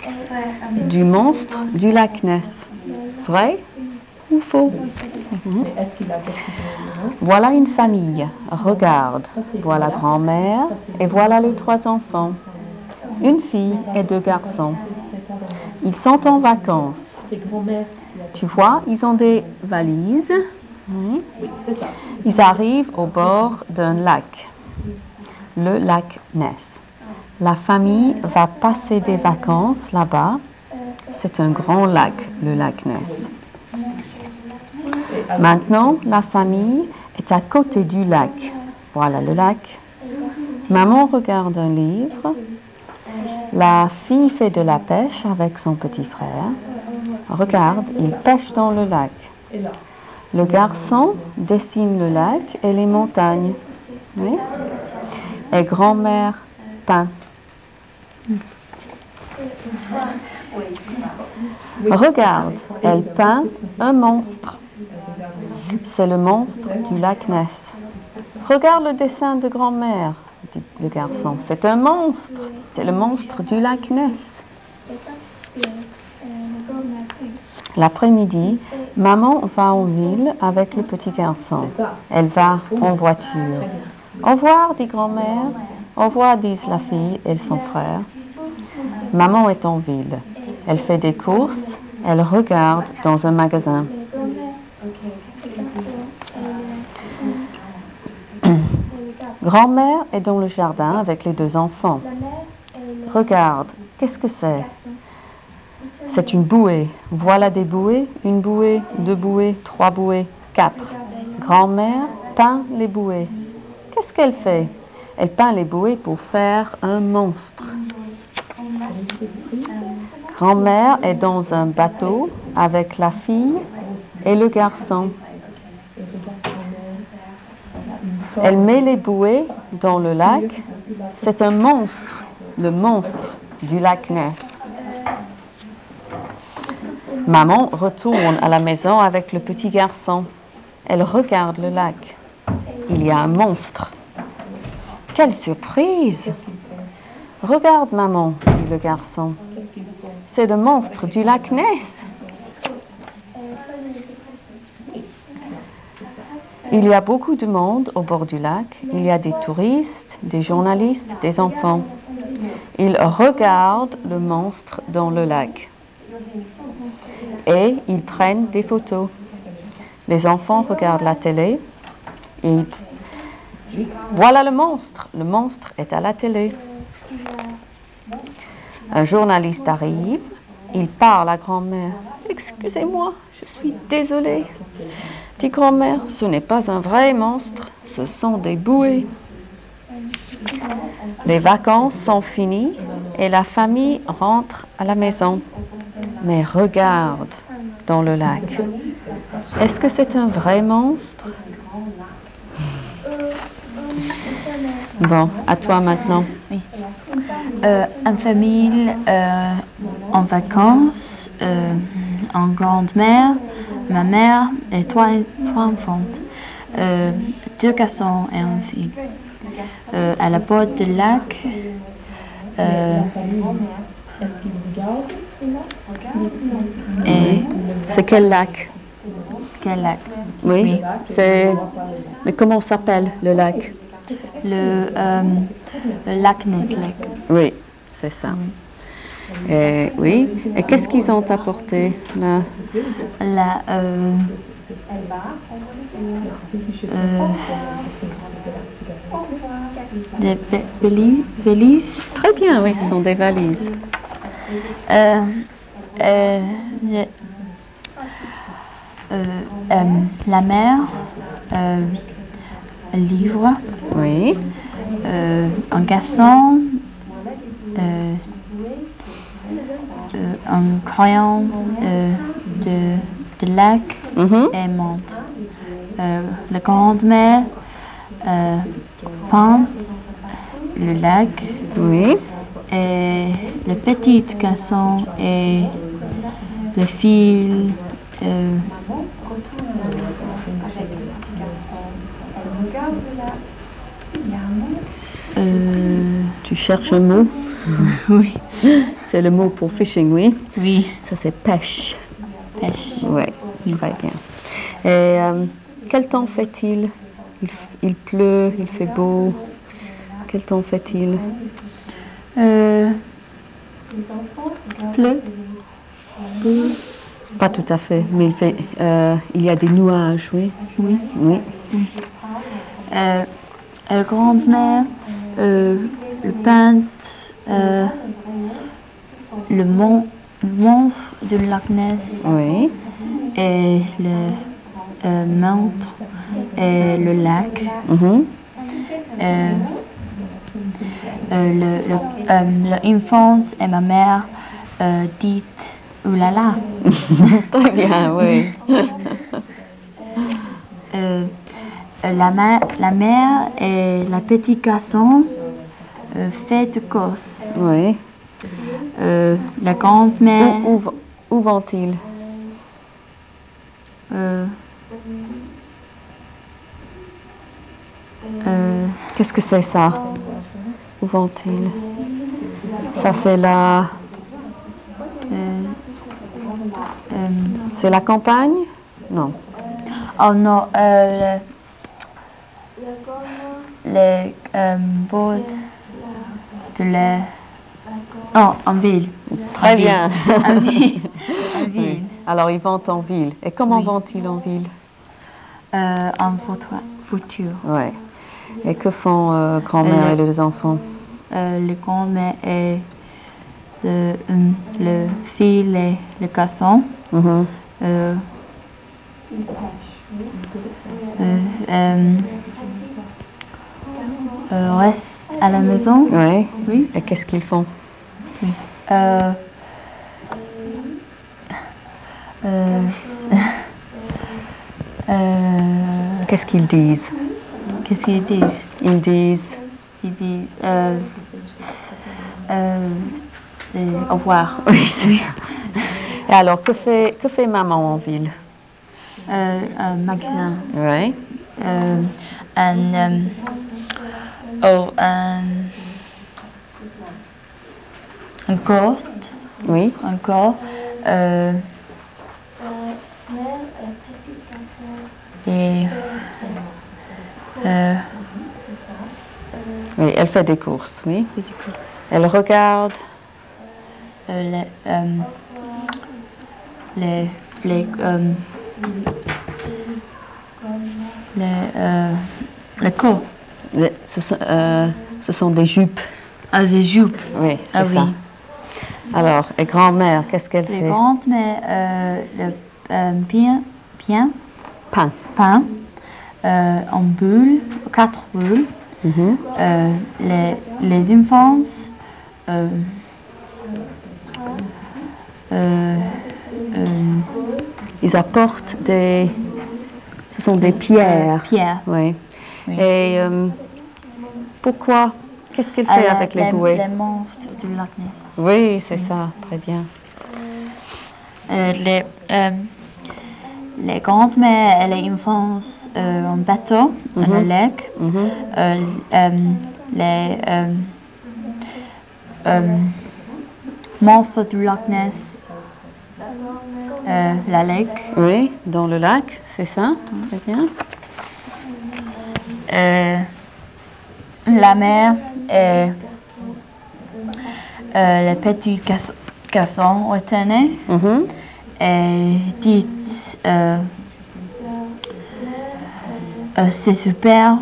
du monstre du lac Ness. Vrai ou faux? Voilà une famille. Regarde. Voilà grand-mère et voilà les 3 enfants. Une fille et 2 garçons. Ils sont en vacances. Tu vois, ils ont des valises. Oui. Ils arrivent au bord d'un lac, le lac Ness. La famille va passer des vacances là-bas. C'est un grand lac, le lac Ness. Maintenant, la famille est à côté du lac. Voilà le lac. Maman regarde un livre. La fille fait de la pêche avec son petit frère. Regarde, il pêche dans le lac. Le garçon dessine le lac et les montagnes. Oui. Et grand-mère peint. Regarde, elle peint un monstre. C'est le monstre du lac Ness. Regarde le dessin de grand-mère, dit le garçon. C'est un monstre. C'est le monstre du lac Ness. L'après-midi, maman va en ville avec le petit garçon. Elle va en voiture. Au revoir, dit grand-mère. Au revoir, disent la fille et son frère. Maman est en ville. Elle fait des courses. Elle regarde dans un magasin. Grand-mère est dans le jardin avec les 2 enfants. Regarde, qu'est-ce que c'est? C'est une bouée. Voilà des bouées. 1 bouée, 2 bouées, 3 bouées, 4. Grand-mère peint les bouées. Qu'est-ce qu'elle fait? Elle peint les bouées pour faire un monstre. Grand-mère est dans un bateau avec la fille et le garçon. Elle met les bouées dans le lac. C'est un monstre, le monstre du lac Ness. Maman retourne à la maison avec le petit garçon. Elle regarde le lac. Il y a un monstre. Quelle surprise! Regarde, maman, dit le garçon. C'est le monstre du lac Ness. Il y a beaucoup de monde au bord du lac. Il y a des touristes, des journalistes, des enfants. Ils regardent le monstre dans le lac. Et ils prennent des photos. Les enfants regardent la télé. Et voilà le monstre. Le monstre est à la télé. Un journaliste arrive. Il parle à grand-mère. Excusez-moi, je suis désolée. Dit grand-mère, ce n'est pas un vrai monstre, ce sont des bouées. Les vacances sont finies et la famille rentre à la maison. Mais regarde dans le lac. Est-ce que c'est un vrai monstre? Bon, à toi maintenant. Oui. Une famille en vacances, en grande-mère, ma mère et 3 enfants, 2 garçons et une fille. À la bord du lac, et c'est quel lac? Quel lac? Oui, c'est... Mais comment s'appelle le lac? Le lac Ness. Oui, c'est ça. Et, oui. Et qu'est-ce qu'ils ont apporté là? Des valises. Très bien, oui, ce sont des valises. La mère, un livre, Oui. un garçon, un crayon de lac et monte. La grand-mère peint le lac. Oui. Et le petit garçon et le fil. Tu cherches un mot? Oui. C'est le mot pour fishing, oui. Oui. Ça, c'est pêche. Pêche. Oui, très bien. Et quel temps fait-il? Il pleut, il fait beau. Quel temps fait-il? Pleut. Pas tout à fait, mais il y a des nuages, oui. Oui. Oui. La grand-mère, le peintre, le monstre de Loch Ness Oui. et le montre et le lac. Mhm. L'enfance et ma mère dit oulala. Très bien, oui. La mère et la petite garçon fait de course. Oui. La grand-mère. Où vont-ils? Qu'est-ce que c'est ça? Où vont-ils? Ça c'est c'est la campagne? Non. Oh non, les bords de la... Oh, en ville. Très bien. En ville. En ville. Oui. Alors ils vont en ville. Et comment Oui. vont-ils en ville? En voiture. Ouais. Et que font grand-mère et les enfants? Le grand-mère et le fils et le garçon. Mhm. Restent à la maison. Ouais. Oui. Et qu'est-ce qu'ils font? Oui. Qu'est-ce qu'ils disent? Qu'est-ce qu'ils disent? Ils disent au revoir. Oui. Et alors, que fait maman en ville? Un magasin. Oui. Encore. Oui. Encore. Et Oui, elle fait des courses, oui. Elle regarde. Le corps. Ce sont des jupes. Ah, des jupes. Oui, c'est ça. Oui. Alors, et grand-mère, qu'est-ce qu'elle fait? Grand-mère, pain, en bulles, 4 bulles. Mhm. Les enfants, ils apportent ce sont des pierres. Pierres. Oui. Oui. Et pourquoi? Qu'est-ce qu'elle fait avec les bouées? Les monstres du Loch Ness. Oui, c'est ça, très bien. Les grands-mères et les enfants en bateau, dans le lac. Les monstres du Loch Ness, la lac. Oui, dans le lac, c'est ça, très bien. La mer et le petit garçon retenaient et dit c'est super,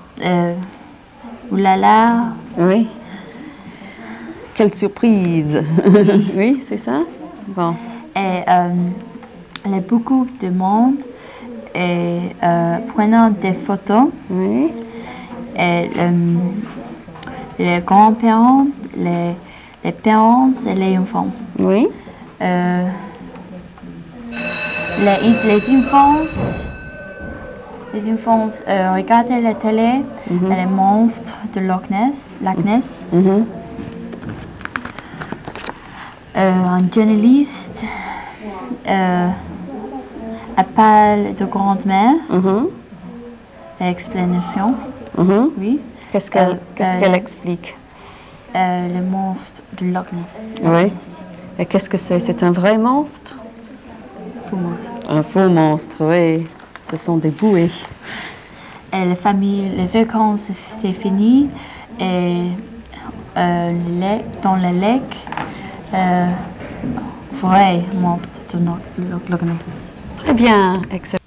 oulala. Oui. Quelle surprise. Oui, c'est ça. Bon. Et il y a beaucoup de monde et prenant des photos. Oui. Et les grands-parents, les parents et les enfants. Oui. Les enfants regardaient la télé, les monstres de Loch Ness. Un journaliste appelle de grand-mère. Explanation. Oui. Qu'est-ce qu'elle explique? le monstre de Loch Ness. Oui. Et qu'est-ce que c'est? C'est un vrai monstre? Faux monstre. Un faux monstre, oui. Ce sont des bouées. Et la famille, les vacances, c'est fini. Et dans le lac, vrai monstre de Loch Ness. Très bien, excellent.